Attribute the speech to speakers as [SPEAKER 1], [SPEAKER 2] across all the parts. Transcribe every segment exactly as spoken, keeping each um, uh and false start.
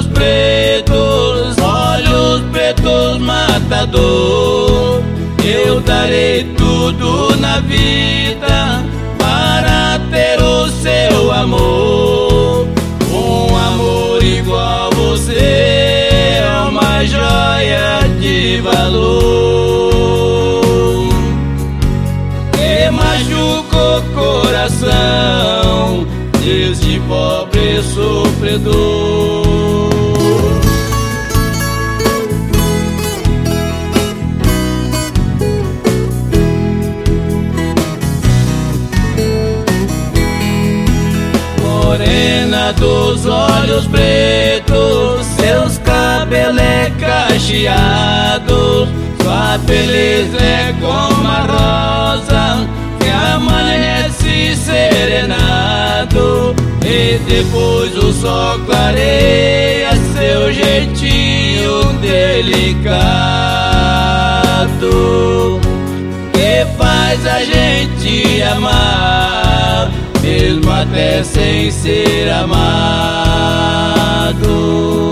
[SPEAKER 1] olhos pretos, olhos pretos matador. Eu darei tudo na vida para ter o seu amor. Um amor igual a você é uma joia de valor, que machucou o coração deste pobre sofredor. Morena dos olhos pretos, seus cabelos é cacheado, sua beleza é como a rosa que amanhece serenado, e depois o sol clareia seu jeitinho delicado, que faz a gente amar mesmo até sem ser amado.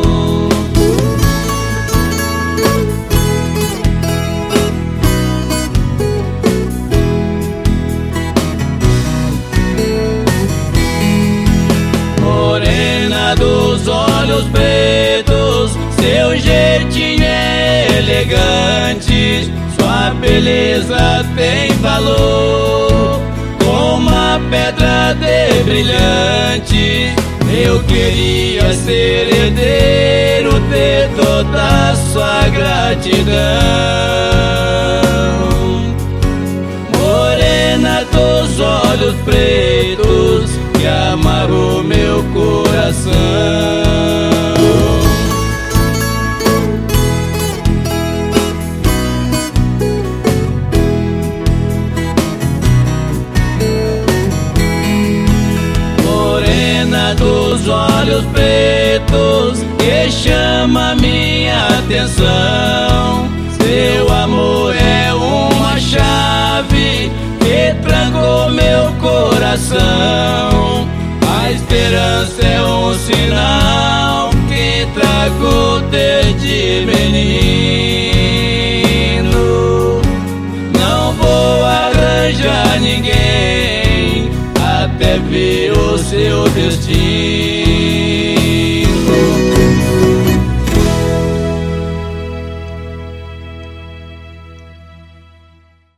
[SPEAKER 1] Morena dos olhos pretos, seu jeitinho é elegante, sua beleza tem valor como a pedra de brilhante. Eu queria ser herdeiro de toda a sua gratidão. Morena dos olhos pretos, que amarrou meu coração. Dos olhos pretos, que chama minha atenção. Seu amor é uma chave que trancou meu coração. A esperança é um sinal